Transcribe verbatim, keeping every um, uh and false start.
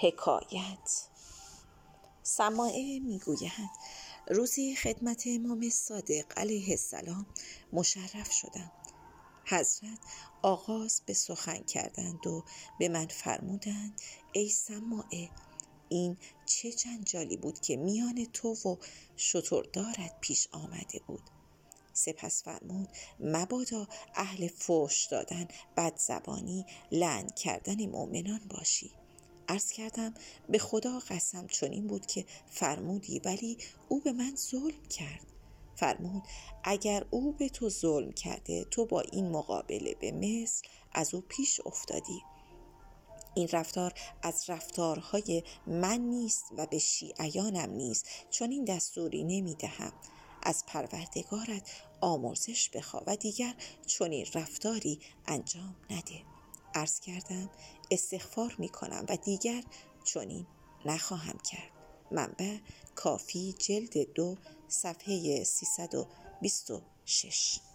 حکایت. سماعه میگوید روزی خدمت امام صادق علیه السلام مشرف شدم. حضرت آغاز به سخن کردند و به من فرمودند ای سماعه، این چه جنجالی بود که میان تو و شتردارت پیش آمده بود؟ سپس فرمود مبادا اهل فحش دادن، بدزبانی، لعن کردن مؤمنان باشی. عرض کردم به خدا قسم چنین بود که فرمودی، ولی او به من ظلم کرد. فرمود اگر او به تو ظلم کرده، تو با این مقابله به مثل از او پیش افتادی. این رفتار از رفتارهای من نیست و به شیعیانم نیست، چون این دستوری نمی دهم. از پروردگارت آمرزش بخواه و دیگر چنین رفتاری انجام نده. عرض کردم استغفار می کنم و دیگر چنین نخواهم کرد. منبع کافی جلد دو صفحه سیصد و بیست و شش.